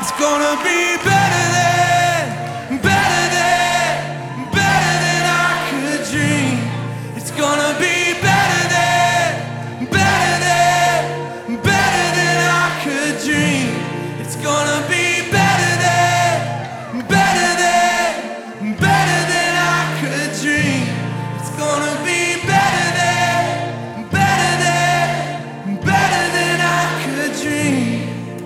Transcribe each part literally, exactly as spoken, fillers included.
It's gonna be better than, better than, better than I could dream. It's gonna be better than, better than, better than I could dream. It's gonna be better than, better than, better than I could dream. It's gonna be better than, better than, better than I could dream.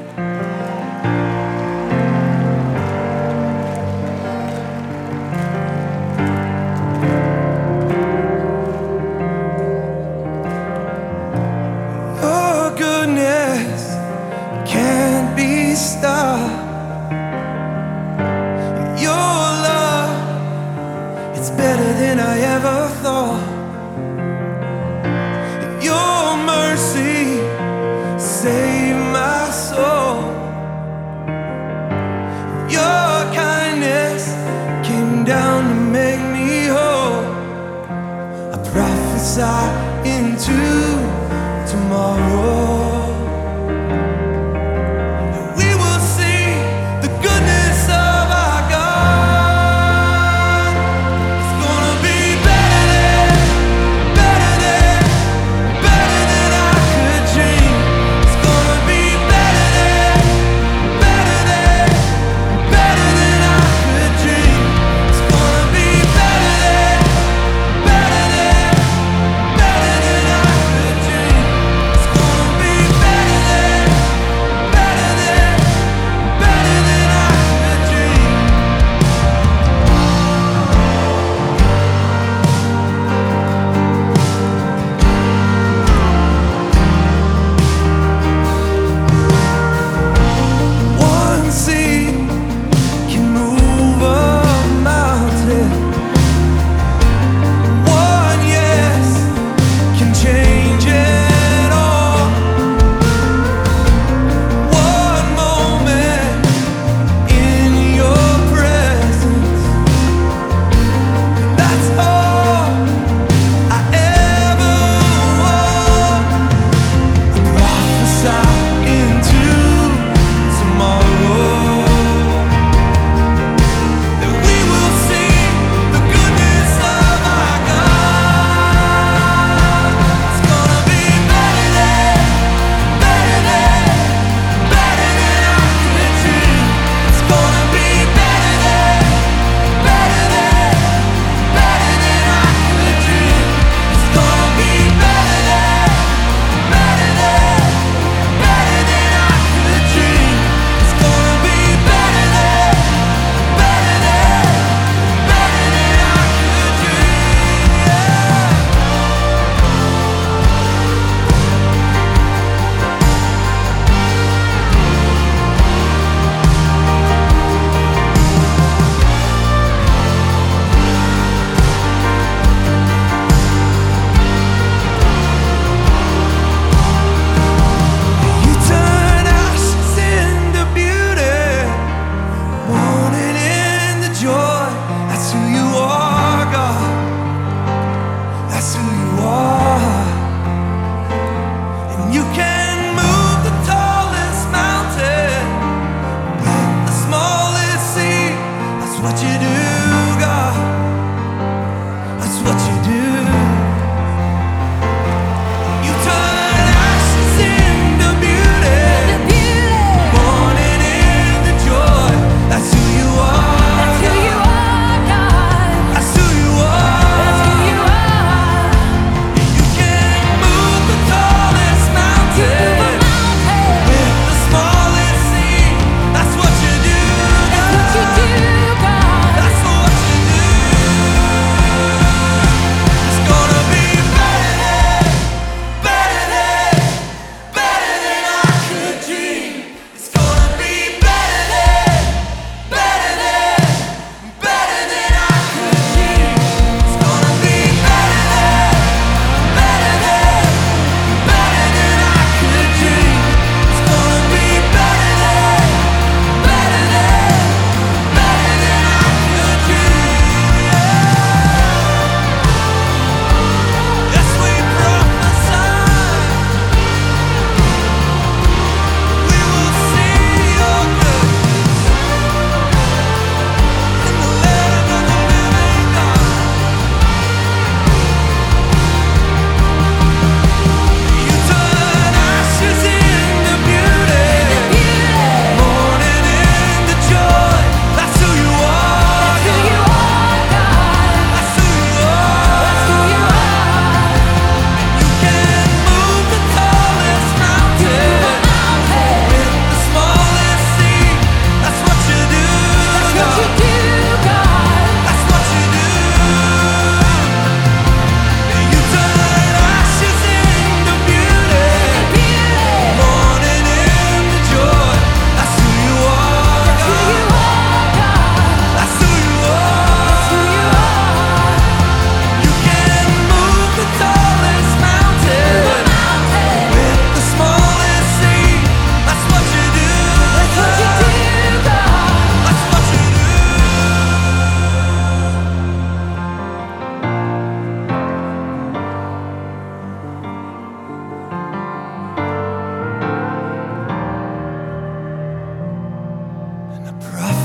Your goodness can't be stopped. Your love, it's better than I ever thought. Your mercy saved my soul. Your kindness came down to make me whole. I prophesy into tomorrow. We will see the goodness of our God. It's gonna be better than, better than, better than I could dream. It's gonna be better than, better than, better than I could dream. It's gonna be better than, better than, better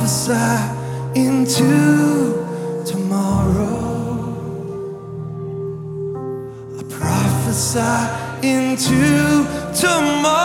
prophesy into tomorrow. I prophesy into tomorrow.